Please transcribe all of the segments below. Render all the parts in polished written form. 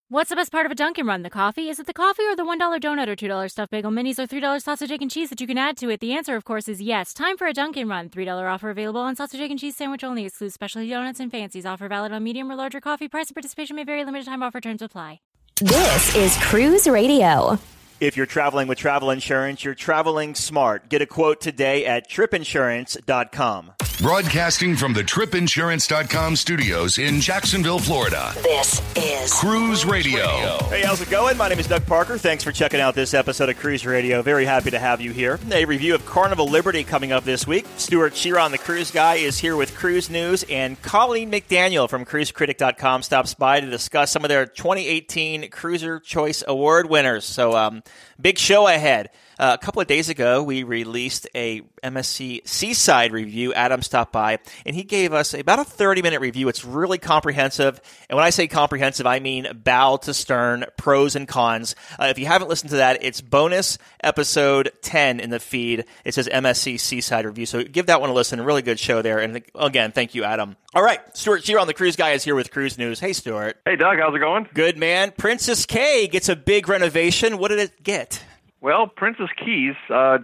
What's the best part of a Dunkin' Run? The coffee? Is it the coffee or the $1 donut or $2 stuffed bagel minis or $3 sausage, egg, and cheese that you can add to it? The answer, of course, is yes. Time for a Dunkin' Run. $3 offer available on sausage, egg, and cheese sandwich only. Excludes specialty donuts and fancies. Offer valid on medium or larger coffee. Price and participation may vary. Limited time offer. Terms apply. This is Cruise Radio. If you're traveling with travel insurance, you're traveling smart. Get a quote today at tripinsurance.com. Broadcasting from the tripinsurance.com studios in Jacksonville, Florida. This is Cruise Radio. Hey, how's it going? My name is Doug Parker. Thanks for checking out this episode of Cruise Radio. Very happy to have you here. A review of Carnival Liberty coming up this week. Stuart Chiron, the cruise guy, is here with cruise news, and Colleen McDaniel from cruisecritic.com stops by to discuss some of their 2018 Cruiser Choice Award winners. So, big show ahead. A couple of days ago, we released a MSC Seaside review. Adam stopped by, and he gave us about a 30-minute review. It's really comprehensive, and when I say comprehensive, I mean bow to stern, pros and cons. If you haven't listened to that, it's bonus episode 10 in the feed. It says MSC Seaside review, so give that one a listen. Really good show there, and again, thank you, Adam. All right, Stuart Chiron, the cruise guy, is here with cruise news. Hey, Stuart. Hey, Doug. How's it going? Good, man. Princess Cays gets a big renovation. What did it get? Well, Princess Cays,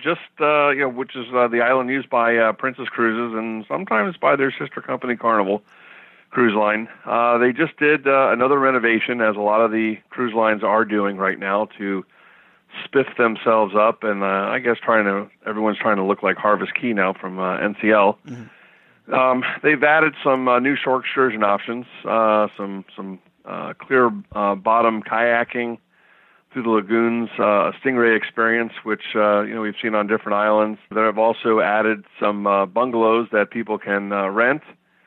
which is the island used by Princess Cruises and sometimes by their sister company, Carnival Cruise Line. They just did another renovation, as a lot of the cruise lines are doing right now, to spiff themselves up, and I guess everyone's trying to look like Harvest Key now from NCL. Mm-hmm. They've added some new shore excursion options, some clear bottom kayaking through the lagoons, a Stingray experience, which we've seen on different islands. They have also added some bungalows that people can rent,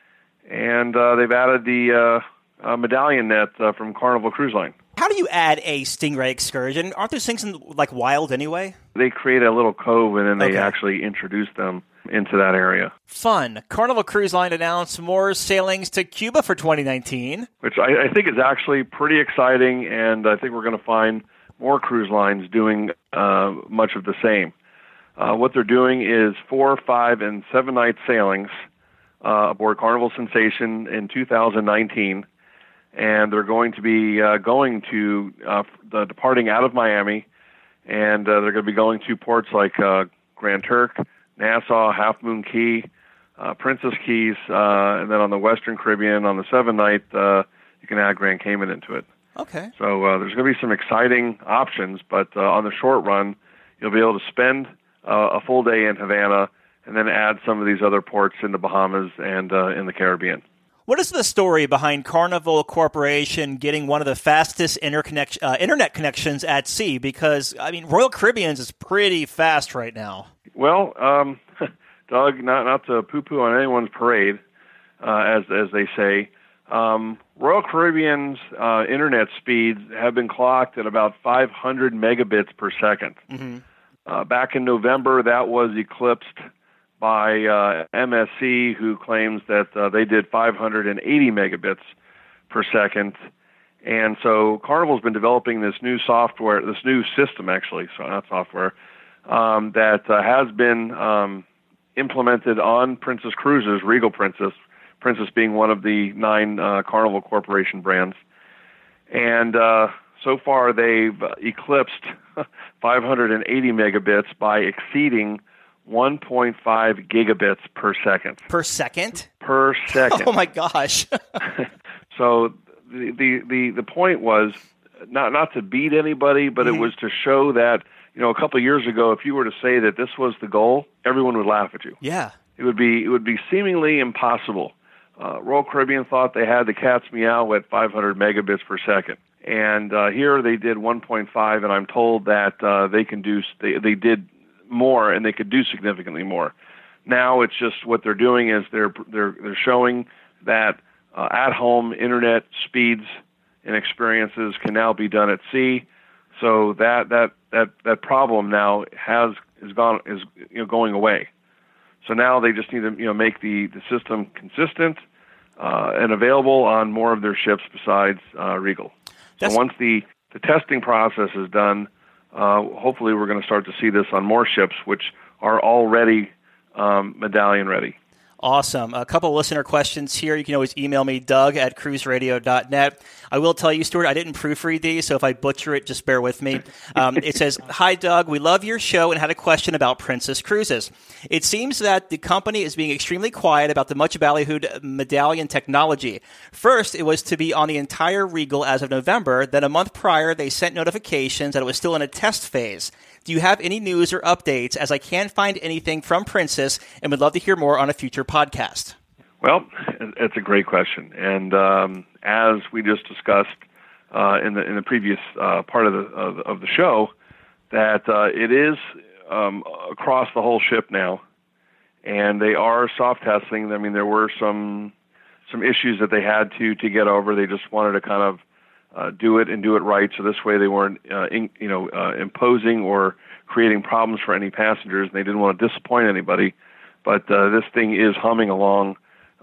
and they've added the medallion net from Carnival Cruise Line. How do you add a Stingray excursion? Aren't those things wild anyway? They create a little cove, and then they actually introduce them into that area. Fun. Carnival Cruise Line announced more sailings to Cuba for 2019. Which I think is actually pretty exciting, and I think we're going to find more cruise lines doing much of the same. What they're doing is 4, 5, and 7-night sailings aboard Carnival Sensation in 2019, and they're going to be departing out of Miami, and they're going to be going to ports like Grand Turk, Nassau, Half Moon Cay, Princess Cays, and then on the Western Caribbean on the 7-night, you can add Grand Cayman into it. Okay. So there's going to be some exciting options, but on the short run, you'll be able to spend a full day in Havana and then add some of these other ports in the Bahamas and in the Caribbean. What is the story behind Carnival Corporation getting one of the fastest internet connections at sea? Because, Royal Caribbean's is pretty fast right now. Well, Doug, not to poo-poo on anyone's parade, as they say, Royal Caribbean's internet speeds have been clocked at about 500 megabits per second. Mm-hmm. Back in November, that was eclipsed by MSC, who claims that they did 580 megabits per second. And so Carnival's been developing this new system, actually, so not software, that has been implemented on Princess Cruises, Regal Princess being one of the 9 Carnival Corporation brands. And so far they've eclipsed 580 megabits by exceeding 1.5 gigabits per second. Per second? Per second. Oh my gosh. So the point was not to beat anybody, but it was to show that, a couple of years ago, if you were to say that this was the goal, everyone would laugh at you. Yeah. It would be seemingly impossible. Royal Caribbean thought they had the cat's meow at 500 megabits per second. And here they did 1.5, and I'm told that they did more, and they could do significantly more. Now it's just what they're doing is they're showing that at-home internet speeds and experiences can now be done at sea. So that problem now is going away. So now they just need to make the system consistent and available on more of their ships besides Regal. So once the testing process is done, hopefully we're going to start to see this on more ships, which are already medallion ready. Awesome. A couple of listener questions here. You can always email me, Doug@cruiseradio.net. I will tell you, Stuart, I didn't proofread these, so if I butcher it, just bear with me. It says, "Hi, Doug. We love your show and had a question about Princess Cruises. It seems that the company is being extremely quiet about the much ballyhooed medallion technology. First, it was to be on the entire Regal as of November. Then a month prior, they sent notifications that it was still in a test phase. Do you have any news or updates, as I can't find anything from Princess and would love to hear more on a future podcast?" Well, it's a great question, and as we just discussed in the previous part of the show, that it is across the whole ship now, and they are soft testing. I mean, there were some issues that they had to get over. They just wanted to kind of do it and do it right, so this way they weren't imposing or creating problems for any passengers, and they didn't want to disappoint anybody. But this thing is humming along.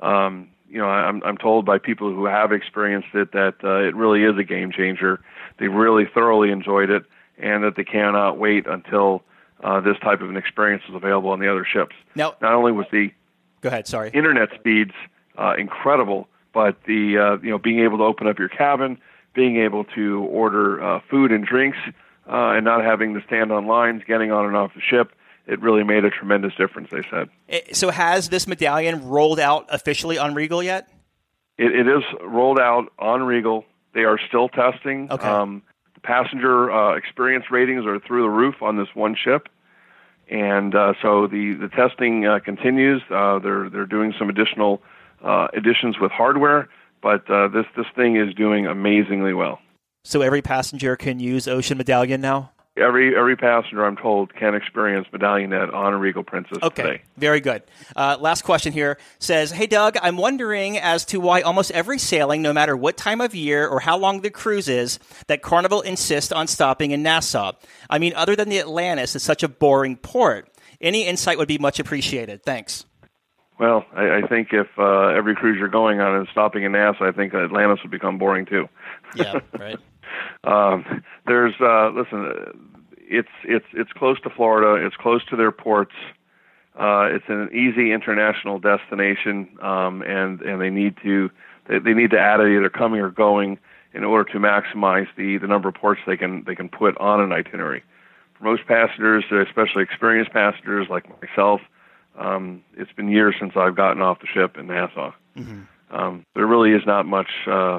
I'm told by people who have experienced it that it really is a game changer. They really thoroughly enjoyed it, and that they cannot wait until this type of an experience is available on the other ships. Now, not only was the go ahead, sorry. internet speeds incredible, but the being able to open up your cabin, being able to order food and drinks, and not having to stand on lines, getting on and off the ship, it really made a tremendous difference, they said. So has this medallion rolled out officially on Regal yet? It is rolled out on Regal. They are still testing. Okay. The passenger experience ratings are through the roof on this one ship. And so the testing continues. They're doing some additional additions with hardware, but this thing is doing amazingly well. So every passenger can use Ocean Medallion now? Every passenger, I'm told, can experience MedallionNet on a Regal Princess today. Very good. Last question here says, "Hey, Doug, I'm wondering as to why almost every sailing, no matter what time of year or how long the cruise is, that Carnival insists on stopping in Nassau. I mean, other than the Atlantis, it's such a boring port. Any insight would be much appreciated. Thanks." Well, I think if every cruise you're going on is stopping in Nassau, I think Atlantis would become boring too. Yeah, right. There's it's close to Florida. It's close to their ports. It's an easy international destination, and they need to add it either coming or going in order to maximize the number of ports they can put on an itinerary. For most passengers, especially experienced passengers like myself, it's been years since I've gotten off the ship in Nassau. Mm-hmm. There really is not much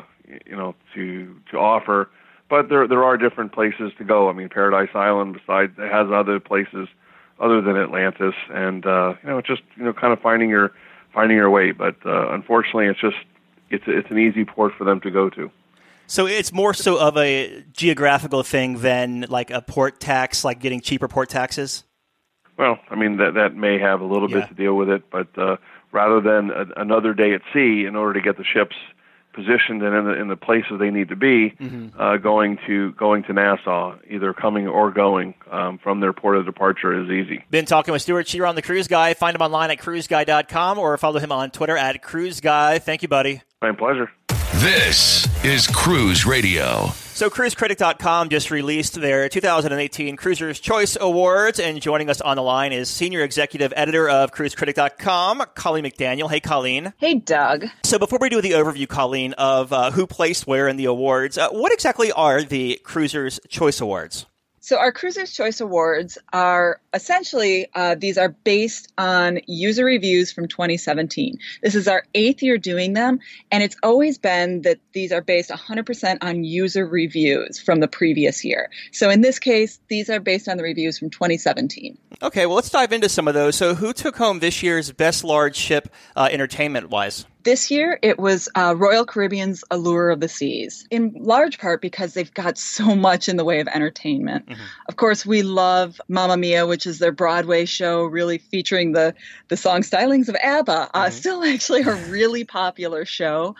to offer. But there are different places to go. I mean, Paradise Island, besides, it has other places other than Atlantis, and just kind of finding your way. But unfortunately, it's an easy port for them to go to. So it's more so of a geographical thing than like a port tax, like getting cheaper port taxes. Well, I mean that may have a little bit to deal with it, but rather than another day at sea, in order to get the ships positioned and in the places they need to be, going to Nassau, either coming or going from their port of departure is easy. Been talking with Stuart Chiron, the Cruise Guy. Find him online at cruiseguy.com or follow him on Twitter at Cruise Guy. Thank you, buddy. My pleasure. This is Cruise Radio. So CruiseCritic.com just released their 2018 Cruiser's Choice Awards, and joining us on the line is Senior Executive Editor of CruiseCritic.com, Colleen McDaniel. Hey, Colleen. Hey, Doug. So before we do the overview, Colleen, of who placed where in the awards, what exactly are the Cruiser's Choice Awards? So our Cruiser's Choice Awards are essentially, these are based on user reviews from 2017. This is our 8th year doing them, and it's always been that these are based 100% on user reviews from the previous year. So in this case, these are based on the reviews from 2017. Okay, well, let's dive into some of those. So who took home this year's Best Large Ship entertainment-wise? This year, it was Royal Caribbean's Allure of the Seas, in large part because they've got so much in the way of entertainment. Mm-hmm. Of course, we love Mamma Mia, which is their Broadway show, really featuring the song stylings of ABBA. Still actually a really popular show,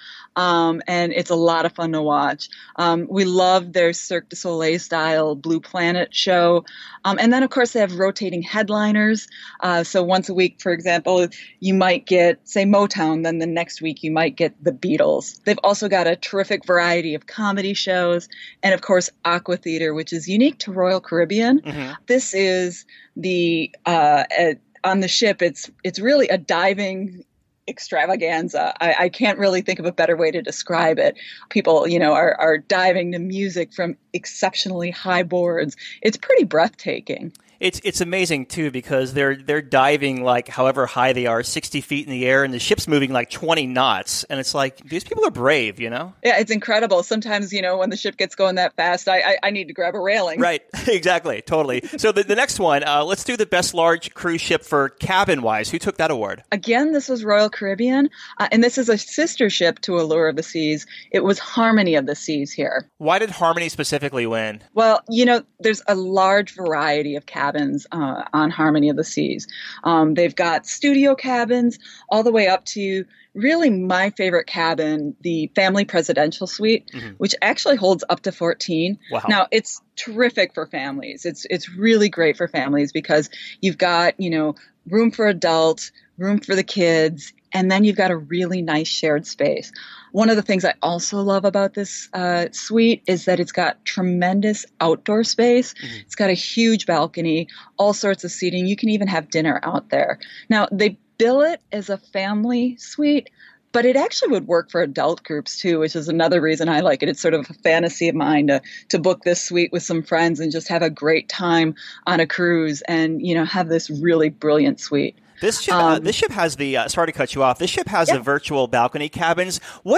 and it's a lot of fun to watch. We love their Cirque du Soleil-style Blue Planet show. And then, of course, they have rotating headliners. So once a week, for example, you might get, say, Motown, then the next week you might get the Beatles. They've also got a terrific variety of comedy shows, and of course Aqua Theater, which is unique to Royal Caribbean. Mm-hmm. This is the on the ship. It's really a diving extravaganza. I can't really think of a better way to describe it. People, are diving to music from exceptionally high boards. It's pretty breathtaking. It's amazing too because they're diving like however high they are, 60 feet in the air, and the ship's moving like 20 knots, and it's like these people are brave, Yeah, it's incredible. Sometimes when the ship gets going that fast, I need to grab a railing. Right, exactly, totally. So the next one, let's do the best large cruise ship for cabin wise. Who took that award? Again, this was Royal Caribbean, and this is a sister ship to Allure of the Seas. It was Harmony of the Seas here. Why did Harmony specifically win? Well, there's a large variety of cabins on Harmony of the Seas. They've got studio cabins all the way up to really my favorite cabin, the Family Presidential Suite, which actually holds up to 14. Wow. Now, it's terrific for families. It's really great for families because you've got, room for adults, room for the kids, and then you've got a really nice shared space. One of the things I also love about this suite is that it's got tremendous outdoor space. It's got a huge balcony, all sorts of seating. You can even have dinner out there. Now, they bill it as a family suite, but it actually would work for adult groups too, which is another reason I like it. It's sort of a fantasy of mine to book this suite with some friends and just have a great time on a cruise and, have this really brilliant suite. This ship has the sorry to cut you off. This ship has the virtual balcony cabins. What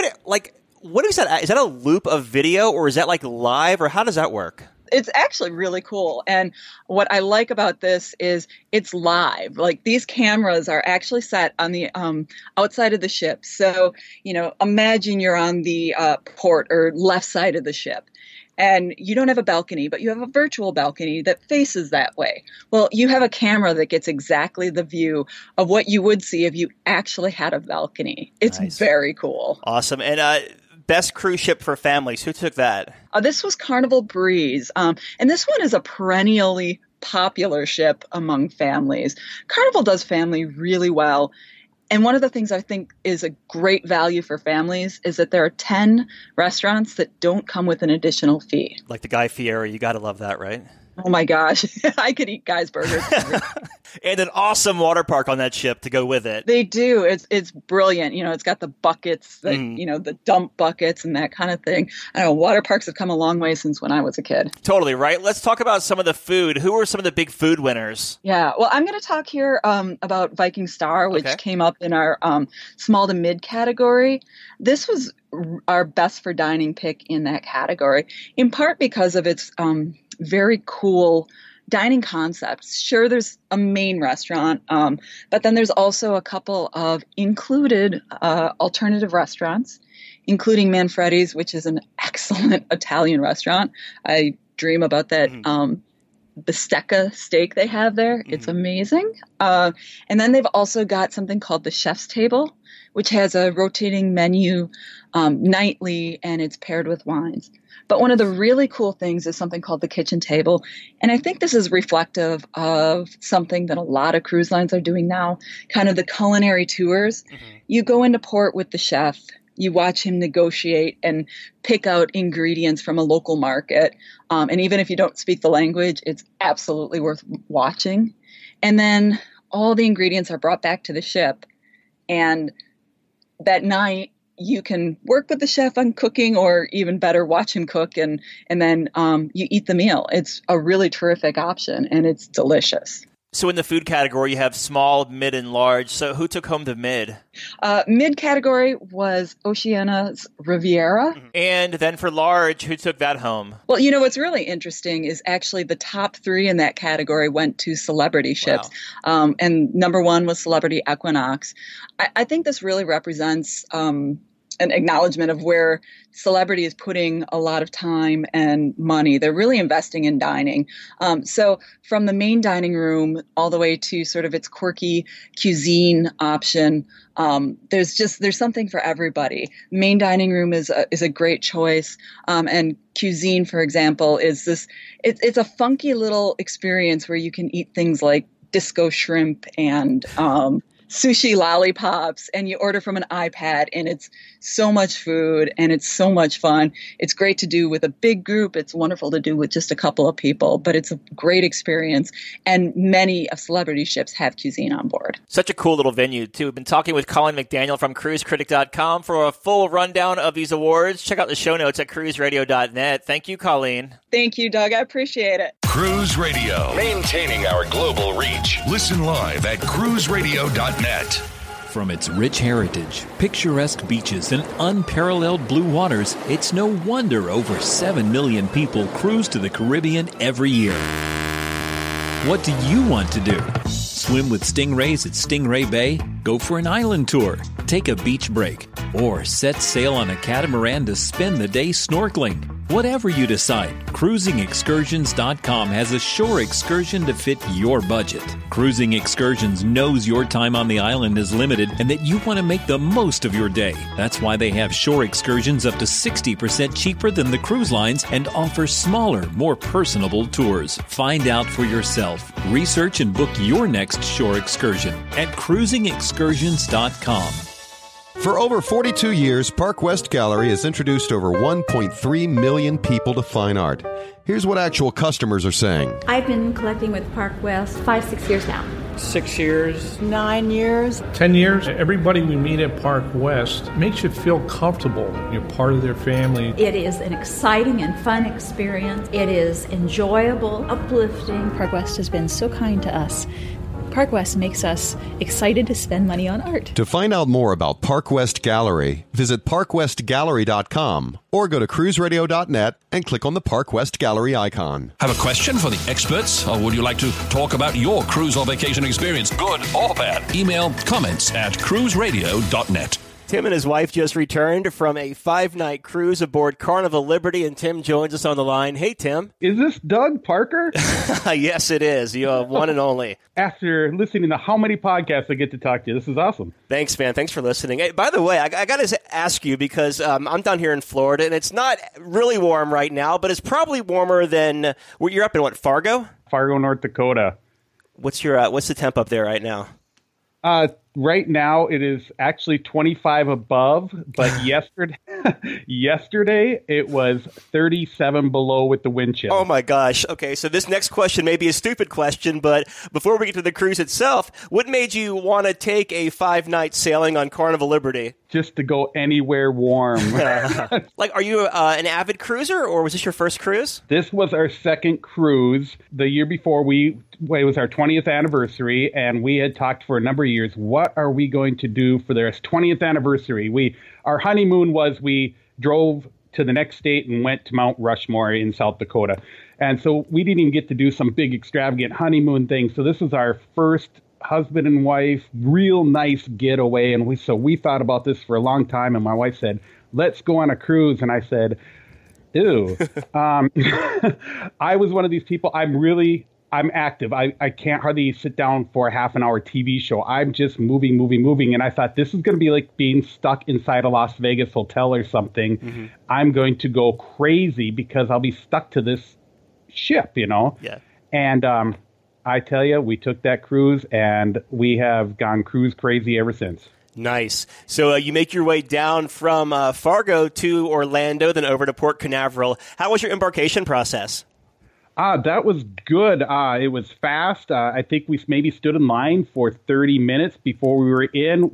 is that? Is that a loop of video or is that like live or how does that work? It's actually really cool. And what I like about this is it's live. Like these cameras are actually set on the outside of the ship. So, imagine you're on the port or left side of the ship. And you don't have a balcony, but you have a virtual balcony that faces that way. Well, you have a camera that gets exactly the view of what you would see if you actually had a balcony. It's nice. Very cool. Awesome. And best cruise ship for families. Who took that? This was Carnival Breeze. And this one is a perennially popular ship among families. Carnival does family really well. And one of the things I think is a great value for families is that there are 10 restaurants that don't come with an additional fee. Like the Guy Fieri, you got to love that, right? Oh my gosh, I could eat Guy's burgers. And an awesome water park on that ship to go with it. They do. It's brilliant. It's got the buckets, the dump buckets and that kind of thing. I know water parks have come a long way since when I was a kid. Totally, right? Let's talk about some of the food. Who are some of the big food winners? Yeah, well, I'm going to talk here about Viking Star, which came up in our small to mid category. This was our best for dining pick in that category, in part because of its very cool dining concepts. Sure, there's a main restaurant, but then there's also a couple of included alternative restaurants, including Manfredi's, which is an excellent Italian restaurant. I dream about that bistecca steak they have there. It's amazing. And then they've also got something called the Chef's Table, which has a rotating menu nightly, and it's paired with wines. But one of the really cool things is something called the Kitchen Table. And I think this is reflective of something that a lot of cruise lines are doing now, kind of the culinary tours. You go into port with the chef, you watch him negotiate and pick out ingredients from a local market. And even if you don't speak the language, it's absolutely worth watching. And then all the ingredients are brought back to the ship. And that night, you can work with the chef on cooking, or even better, watch him cook, and then you eat the meal. It's a really terrific option, and it's delicious. So in the food category, you have small, mid, and large. So who took home the mid? Mid category was Oceania's Riviera. And then for large, who took that home? Well, what's really interesting is actually the top 3 in that category went to celebrity ships. Wow. And number 1 was Celebrity Equinox. I think this really represents an acknowledgement of where Celebrity is putting a lot of time and money. They're really investing in dining. So from the main dining room all the way to sort of its quirky cuisine option, there's something for everybody. Main dining room is a great choice. And cuisine, for example, is it's a funky little experience where you can eat things like disco shrimp and sushi lollipops, and you order from an iPad, and it's so much food and it's so much fun. It's great to do with a big group. It's wonderful to do with just a couple of people, but it's a great experience. And many of Celebrity Ships have cuisine on board. Such a cool little venue, too. We've been talking with Colleen McDaniel from CruiseCritic.com. For a full rundown of these awards, check out the show notes at cruiseradio.net. Thank you, Colleen. Thank you, Doug. I appreciate it. Cruise Radio, maintaining our global reach. Listen live at cruiseradio.net. From its rich heritage, picturesque beaches, and unparalleled blue waters, it's no wonder over 7 million people cruise to the Caribbean every year. What do you want to do? Swim with stingrays at Stingray Bay? Go for an island tour? Take a beach break? Or set sail on a catamaran to spend the day snorkeling? Whatever you decide, CruisingExcursions.com has a shore excursion to fit your budget. Cruising Excursions knows your time on the island is limited and that you want to make the most of your day. That's why they have shore excursions up to 60% cheaper than the cruise lines and offer smaller, more personable tours. Find out for yourself. Research and book your next shore excursion at CruisingExcursions.com. For over 42 years, Park West Gallery has introduced over 1.3 million people to fine art. Here's what actual customers are saying. I've been collecting with Park West 5-6 years now. 6 years. 9 years. 10 years. Everybody we meet at Park West makes you feel comfortable. You're part of their family. It is an exciting and fun experience. It is enjoyable, uplifting. Park West has been so kind to us. Park West makes us excited to spend money on art. To find out more about Park West Gallery, visit parkwestgallery.com or go to cruiseradio.net and click on the Park West Gallery icon. Have a question for the experts, or would you like to talk about your cruise or vacation experience, good or bad? Email comments at cruiseradio.net. Tim and his wife just returned from a 5-night cruise aboard Carnival Liberty, and Tim joins us on the line. Hey, Tim. Is this Doug Parker? Yes, it is. You have one and only. After listening to how many podcasts I get to talk to you, this is awesome. Thanks, man. Thanks for listening. Hey, by the way, I got to ask you, because I'm down here in Florida, and it's not really warm right now, but it's probably warmer than, you're up in what, Fargo? Fargo, North Dakota. What's the temp up there right now? Right now, it is actually 25 above, but yesterday it was 37 below with the wind chill. Oh, my gosh. Okay, so this next question may be a stupid question, but before we get to the cruise itself, what made you want to take a 5-night sailing on Carnival Liberty? Just to go anywhere warm. Are you an avid cruiser, or was this your first cruise? This was our second cruise. The year before, it was our 20th anniversary, and we had talked for a number of years, what are we going to do for their 20th anniversary? Our honeymoon was we drove to the next state and went to Mount Rushmore in South Dakota. And so we didn't even get to do some big extravagant honeymoon thing. So this was our first husband and wife, real nice getaway. And we thought about this for a long time. And my wife said, let's go on a cruise. And I said, ew. I was one of these people. I'm active. I can't hardly sit down for a half an hour TV show. I'm just moving. And I thought this is going to be like being stuck inside a Las Vegas hotel or something. Mm-hmm. I'm going to go crazy because I'll be stuck to this ship, Yeah. And I tell you, we took that cruise and we have gone cruise crazy ever since. Nice. So you make your way down from Fargo to Orlando, then over to Port Canaveral. How was your embarkation process? That was good. It was fast. I think we maybe stood in line for 30 minutes before we were in.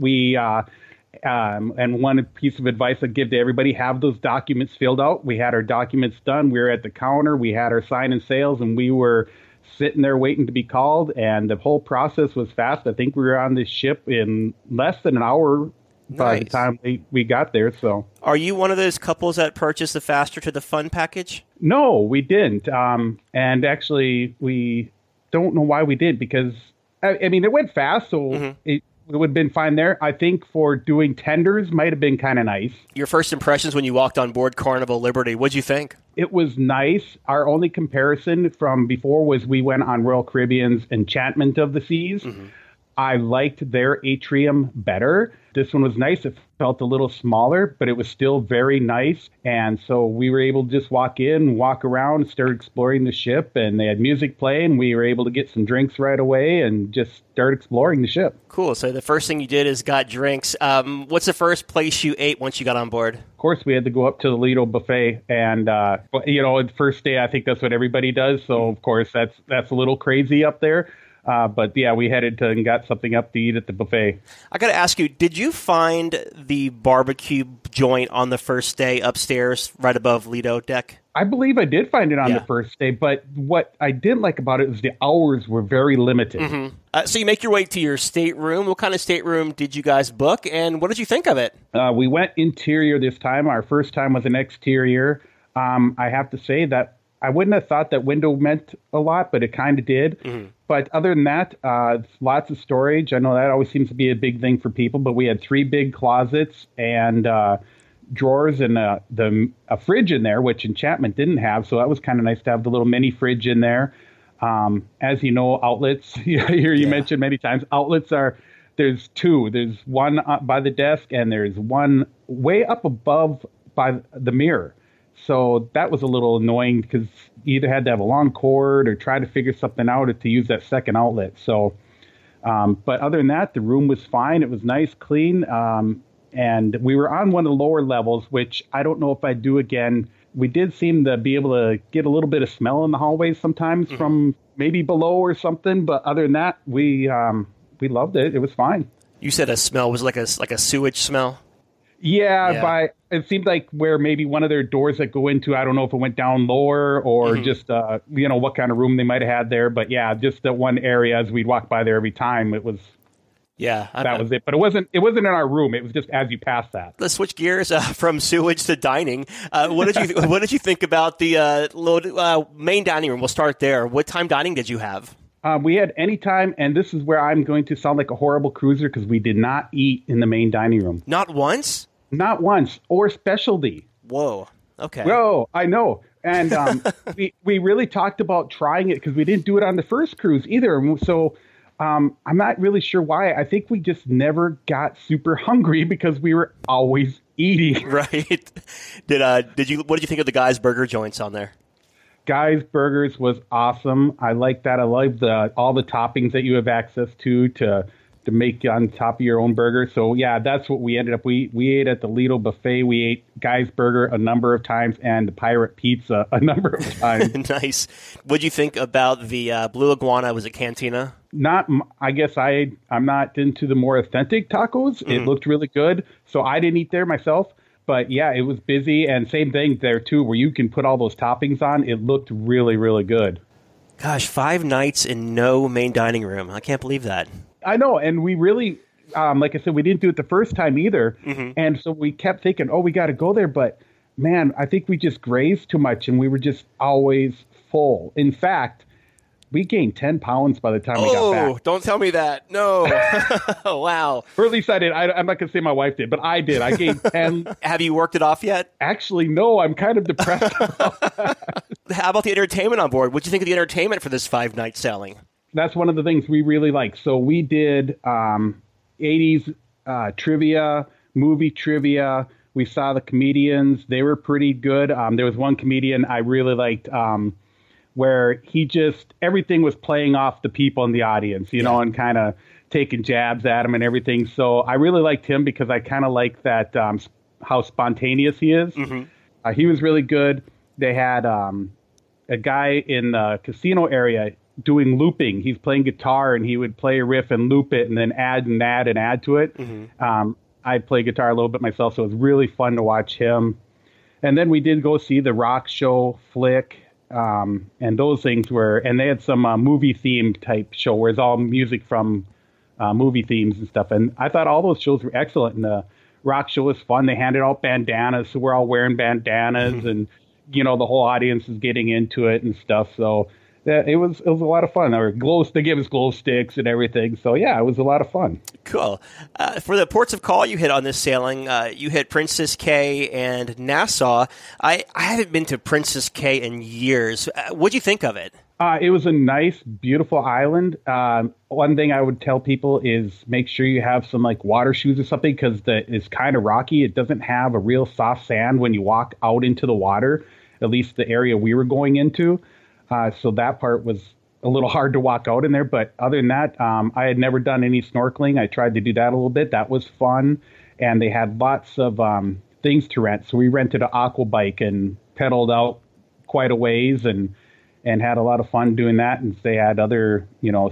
And one piece of advice I'd give to everybody, have those documents filled out. We had our documents done. We were at the counter. We had our sign and sales, and we were sitting there waiting to be called. And the whole process was fast. I think we were on this ship in less than an hour. By the time we got there. So, are you one of those couples that purchased the Faster to the Fun package? No, we didn't. And actually, we don't know why we did, because, I mean, it went fast, so it would have been fine there. I think for doing tenders might have been kind of nice. Your first impressions when you walked on board Carnival Liberty, what'd you think? It was nice. Our only comparison from before was we went on Royal Caribbean's Enchantment of the Seas. Mm-hmm. I liked their atrium better. This one was nice. It felt a little smaller, but it was still very nice. And so we were able to just walk in, walk around, start exploring the ship. And they had music playing. We were able to get some drinks right away and just start exploring the ship. Cool. So the first thing you did is got drinks. What's the first place you ate once you got on board? Of course, we had to go up to the Lido buffet. And, the first day, I think that's what everybody does. So, of course, that's a little crazy up there. But yeah, we headed and got something up to eat at the buffet. I got to ask you, did you find the barbecue joint on the first day upstairs right above Lido deck? I believe I did find it on the first day, but what I didn't like about it is the hours were very limited. Mm-hmm. So you make your way to your stateroom. What kind of stateroom did you guys book, and what did you think of it? We went interior this time. Our first time was an exterior. I have to say that I wouldn't have thought that window meant a lot, but it kind of did. Mm-hmm. But other than that, lots of storage. I know that always seems to be a big thing for people, but we had 3 big closets and drawers and a fridge in there, which Enchantment didn't have. So that was kind of nice to have the little mini fridge in there. As you know, outlets, you mentioned many times, outlets there's 2. There's one by the desk and there's one way up above by the mirror. So that was a little annoying because you either had to have a long cord or try to figure something out to use that second outlet. So, but other than that, the room was fine. It was nice, clean. And we were on one of the lower levels, which I don't know if I'd do again. We did seem to be able to get a little bit of smell in the hallways sometimes from maybe below or something. But other than that, we loved it. It was fine. You said a smell was like a sewage smell? Yeah. It seemed like where maybe one of their doors that go into, I don't know if it went down lower or just, what kind of room they might have had there. But yeah, just that one area as we'd walk by there every time, it was. Yeah. That was it. But it wasn't in our room. It was just as you passed that. Let's switch gears from sewage to dining. What did you think about the main dining room? We'll start there. What time dining did you have? We had any time, and this is where I'm going to sound like a horrible cruiser because we did not eat in the main dining room. Not once? Not once, or specialty. Whoa. Okay. Whoa, I know. And we really talked about trying it because we didn't do it on the first cruise either. So I'm not really sure why. I think we just never got super hungry because we were always eating. Right. What did you think of the Guy's Burger joints on there? Guy's Burgers was awesome. I like that. I love all the toppings that you have access to make on top of your own burger. So yeah, that's what we ended up. We ate at the Lido buffet. We ate Guy's Burger a number of times and the Pirate Pizza a number of times. Nice. What'd you think about the Blue Iguana? Was it Cantina? I guess I'm not into the more authentic tacos. It looked really good. So I didn't eat there myself. But yeah, it was busy, and same thing there too, where you can put all those toppings on. It looked really, really good. Gosh, 5 nights in no main dining room. I can't believe that. I know, and we really, like I said, we didn't do it the first time either. And so we kept thinking, we got to go there. But man, I think we just grazed too much, and we were just always full. In fact, we gained 10 pounds by the time we got back. Oh, don't tell me that. No. Wow. Or at least I did. I'm not going to say my wife did, but I did. I gained 10. Have you worked it off yet? Actually, no. I'm kind of depressed about that. How about the entertainment on board? What do you think of the entertainment for this 5-night sailing? That's one of the things we really like. So we did 80s trivia, movie trivia. We saw the comedians. They were pretty good. There was one comedian I really liked where everything was playing off the people in the audience, and kind of taking jabs at him and everything. So I really liked him because I kind of like that, how spontaneous he is. He was really good. They had a guy in the casino area doing looping. He's playing guitar and he would play a riff and loop it and then add to it. I play guitar a little bit myself, so it was really fun to watch him. And then we did go see the rock show flick. And those things and they had some movie themed type show where it's all music from movie themes and stuff. And I thought all those shows were excellent. And the rock show was fun. They handed out bandanas, so we're all wearing bandanas and, the whole audience is getting into it and stuff. So it was a lot of fun. They gave us glow sticks and everything. So yeah, it was a lot of fun. Cool. For the ports of call you hit on this sailing, you hit Princess Cay and Nassau. I haven't been to Princess Cay in years. What'd you think of it? It was a nice, beautiful island. One thing I would tell people is make sure you have some like water shoes or something because it's kind of rocky. It doesn't have a real soft sand when you walk out into the water, at least the area we were going into. So that part was a little hard to walk out in there. But other than that, I had never done any snorkeling. I tried to do that a little bit. That was fun. And they had lots of things to rent. So we rented an aqua bike and pedaled out quite a ways and had a lot of fun doing that. And they had other,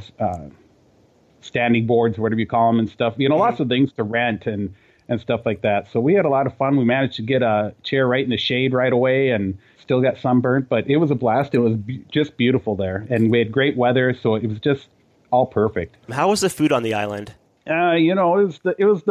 standing boards, whatever you call them and stuff, lots of things to rent and stuff like that. So we had a lot of fun. We managed to get a chair right in the shade right away and still got sunburnt, but it was a blast. It was just beautiful there. And we had great weather. So it was just all perfect. How was the food on the island? It was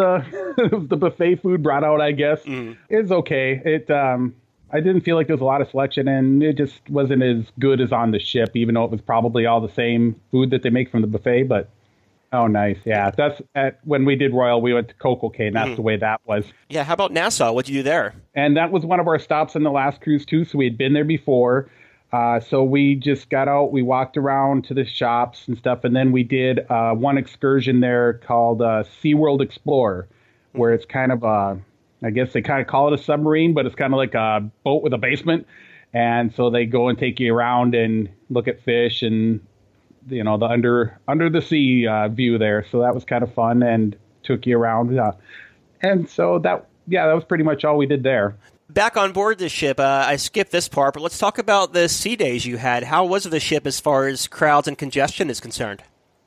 the buffet food brought out, I guess. It was okay. I didn't feel like there was a lot of selection, and it just wasn't as good as on the ship, even though it was probably all the same food that they make from the buffet. But, oh, nice. Yeah, when we did Royal, we went to Coco Cay, and that's the way that was. Yeah, how about Nassau? What'd you do there? And that was one of our stops on the last cruise, too, so we had been there before. So we just got out, we walked around to the shops and stuff, and then we did one excursion there called SeaWorld Explorer, where it's kind of I guess they kind of call it a submarine, but it's kind of like a boat with a basement. And so they go and take you around and look at fish and, the under the sea view there. So that was kind of fun and took you around. And so that was pretty much all we did there. Back on board the ship, I skipped this part, but let's talk about the sea days you had. How was the ship as far as crowds and congestion is concerned?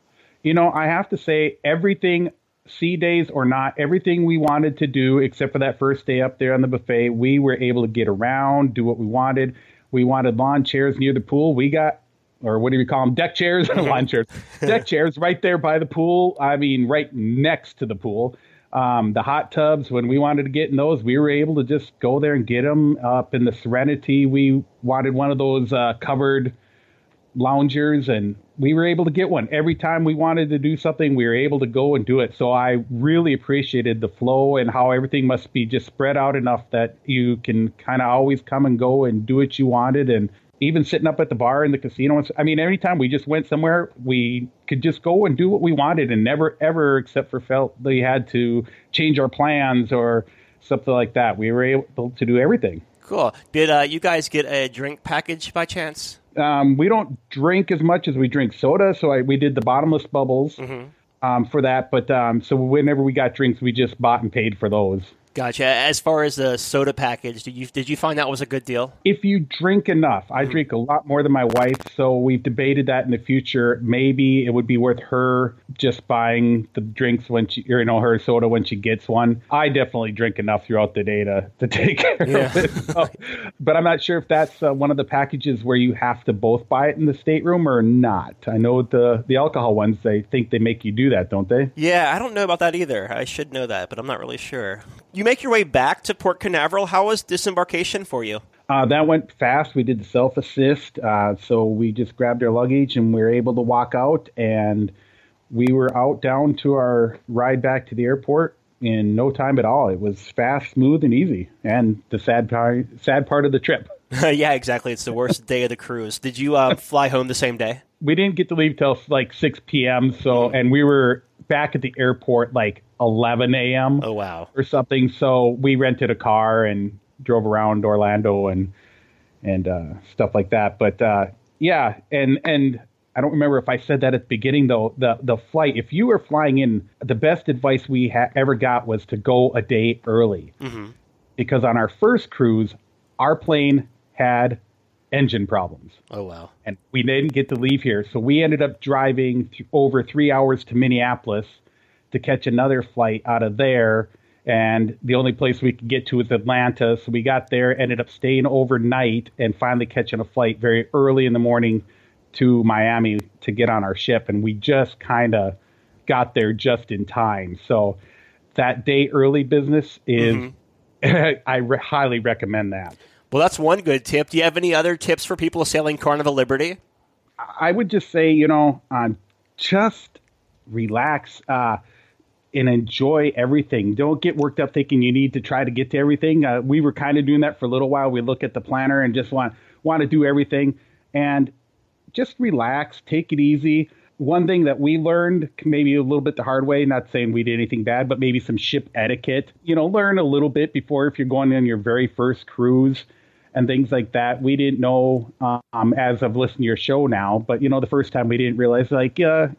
I have to say everything, sea days or not, everything we wanted to do, except for that first day up there on the buffet, we were able to get around, do what we wanted. We wanted lawn chairs near the pool. We got, or what do you call them, deck chairs? Lawn chairs. Deck chairs right there by the pool. I mean, right next to the pool. The hot tubs, when we wanted to get in those, we were able to just go there and get them. Up in the Serenity, we wanted one of those covered loungers, and we were able to get one. Every time we wanted to do something, we were able to go and do it. So I really appreciated the flow and how everything must be just spread out enough that you can kind of always come and go and do what you wanted. And even sitting up at the bar in the casino, I mean, every time we just went somewhere, we could just go and do what we wanted and never, ever, except for felt we had to change our plans or something like that. We were able to do everything. Cool. Did you guys get a drink package by chance? We don't drink as much as we drink soda, so we did the bottomless bubbles for that. But so whenever we got drinks, we just bought and paid for those. Gotcha. As far as the soda package, did you find that was a good deal? If you drink enough. I drink a lot more than my wife, so we've debated that in the future. Maybe it would be worth her just buying the drinks when she, her soda when she gets one. I definitely drink enough throughout the day to take care of it. So, but I'm not sure if that's one of the packages where you have to both buy it in the stateroom or not. I know the alcohol ones, they think they make you do that, don't they? Yeah, I don't know about that either. I should know that, but I'm not really sure. You make your way back to Port Canaveral. How was disembarkation for you? That went fast. We did the self-assist. So we just grabbed our luggage and we were able to walk out. And we were out down to our ride back to the airport in no time at all. It was fast, smooth, and easy. And the sad part of the trip. Yeah, exactly. It's the worst day of the cruise. Did you fly home the same day? We didn't get to leave till like 6 p.m. And we were back at the airport like 11 a.m. Oh, wow. Or something. So we rented a car and drove around Orlando and stuff like that. But yeah, and I don't remember if I said that at the beginning, though. The flight, if you were flying in, the best advice we ever got was to go a day early. Because on our first cruise, our plane had engine problems. Oh, wow. And we didn't get to leave here. So we ended up driving over 3 hours to Minneapolis to catch another flight out of there. And the only place we could get to was Atlanta. So we got there, ended up staying overnight, and finally catching a flight very early in the morning to Miami to get on our ship. And we just kind of got there just in time. So that day early business is, I highly recommend that. Well, that's one good tip. Do you have any other tips for people sailing Carnival Liberty? I would just say, just relax and enjoy everything. Don't get worked up thinking you need to try to get to everything. We were kind of doing that for a little while. We look at the planner and just want to do everything. And just relax, take it easy. One thing that we learned, maybe a little bit the hard way, not saying we did anything bad, but maybe some ship etiquette. Learn a little bit before if you're going on your very first cruise and things like that. We didn't know as I've listened to your show now, but the first time we didn't realize the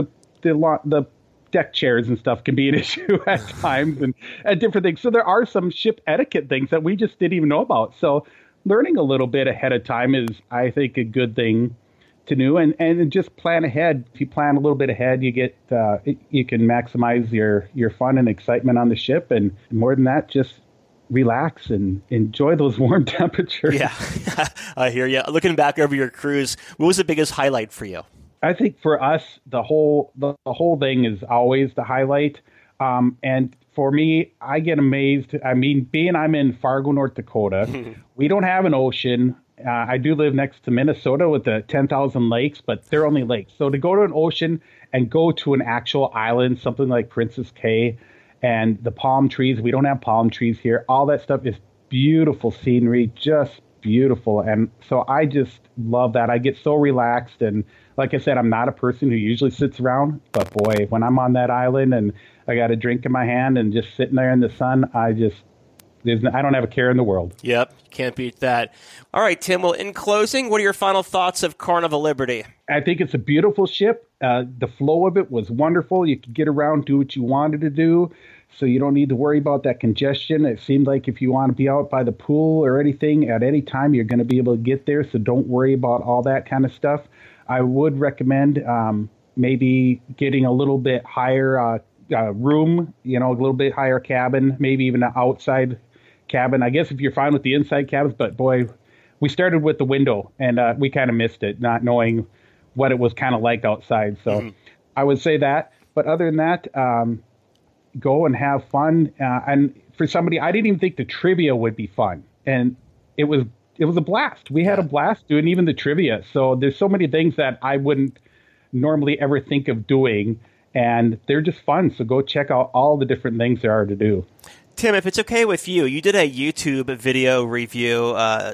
deck chairs and stuff can be an issue at times and different things. So there are some ship etiquette things that we just didn't even know about. So learning a little bit ahead of time is, I think, a good thing to do, and just plan ahead. If you plan a little bit ahead, you get you can maximize your fun and excitement on the ship, and more than that, just relax and enjoy those warm temperatures. Yeah, I hear you. Looking back over your cruise, what was the biggest highlight for you? I think for us, the whole thing is always the highlight. And for me, I get amazed. I mean, I'm in Fargo, North Dakota. We don't have an ocean. I do live next to Minnesota with the 10,000 lakes, but they're only lakes. So to go to an ocean and go to an actual island, something like Princess Cay, and the palm trees, we don't have palm trees here. All that stuff is beautiful scenery, just beautiful. And so I just love that. I get so relaxed. And like I said, I'm not a person who usually sits around, but boy, when I'm on that island and I got a drink in my hand and just sitting there in the sun, I don't have a care in the world. Yep, can't beat that. All right, Tim, well, in closing, what are your final thoughts of Carnival Liberty? I think it's a beautiful ship. The flow of it was wonderful. You could get around, do what you wanted to do, so you don't need to worry about that congestion. It seemed like if you want to be out by the pool or anything, at any time, you're going to be able to get there, so don't worry about all that kind of stuff. I would recommend maybe getting a little bit higher room, a little bit higher cabin, maybe even an outside cabin. I guess if you're fine with the inside cabins, but boy, we started with the window and we kind of missed it, not knowing what it was kind of like outside. So I would say that. But other than that, go and have fun. And for somebody, I didn't even think the trivia would be fun. And it was a blast. We had a blast doing even the trivia. So there's so many things that I wouldn't normally ever think of doing, and they're just fun. So go check out all the different things there are to do. Tim, if it's okay with you, you did a YouTube video review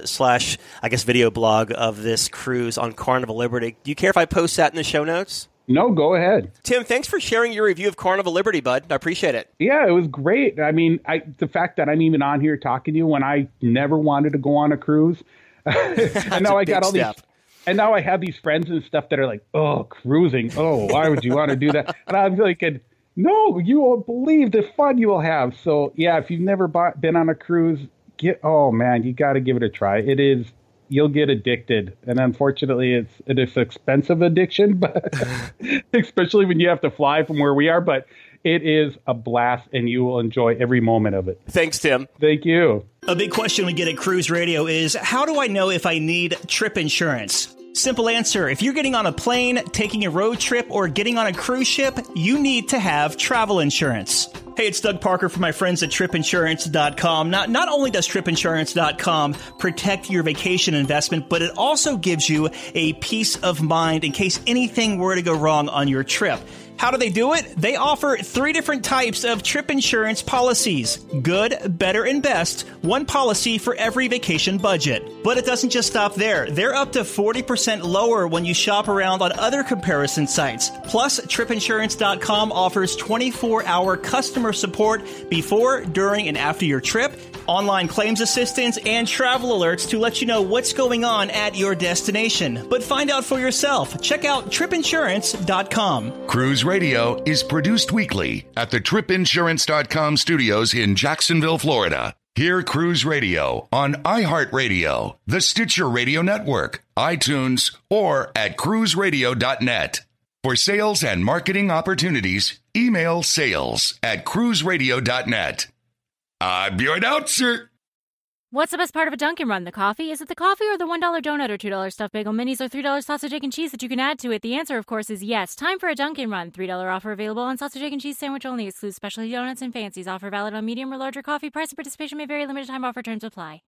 / video blog of this cruise on Carnival Liberty. Do you care if I post that in the show notes? No, go ahead. Tim, thanks for sharing your review of Carnival Liberty, bud. I appreciate it. Yeah, it was great. I mean, the fact that I'm even on here talking to you when I never wanted to go on a cruise. And now I got all these. And now I have these friends and stuff that are like, oh, cruising. Oh, why would you want to do that? And I'm thinking, no, you won't believe the fun you will have. So, yeah, if you've never been on a cruise, you got to give it a try. You'll get addicted. And unfortunately, it is expensive addiction, but especially when you have to fly from where we are. But it is a blast, and you will enjoy every moment of it. Thanks, Tim. Thank you. A big question we get at Cruise Radio is, how do I know if I need trip insurance? Simple answer. If you're getting on a plane, taking a road trip, or getting on a cruise ship, you need to have travel insurance. Hey, it's Doug Parker from my friends at tripinsurance.com. Not only does tripinsurance.com protect your vacation investment, but it also gives you a peace of mind in case anything were to go wrong on your trip. How do they do it? They offer 3 different types of trip insurance policies. Good, better, and best. One policy for every vacation budget. But it doesn't just stop there. They're up to 40% lower when you shop around on other comparison sites. Plus, tripinsurance.com offers 24-hour customer support before, during, and after your trip, online claims assistance, and travel alerts to let you know what's going on at your destination. But find out for yourself. Check out tripinsurance.com. Cruise Radio is produced weekly at the tripinsurance.com studios in Jacksonville, Florida. Hear Cruise Radio on iHeartRadio, the Stitcher Radio Network, iTunes, or at cruiseradio.net. For sales and marketing opportunities, email sales@cruiseradio.net. I'm your announcer. What's the best part of a Dunkin' Run? The coffee? Is it the coffee or the $1 donut or $2 stuffed bagel minis or $3 sausage, egg, and cheese that you can add to it? The answer, of course, is yes. Time for a Dunkin' Run. $3 offer available on sausage, egg, and cheese sandwich only. Excludes specialty donuts and fancies. Offer valid on medium or larger coffee. Price and participation may vary. Limited time offer. Terms apply.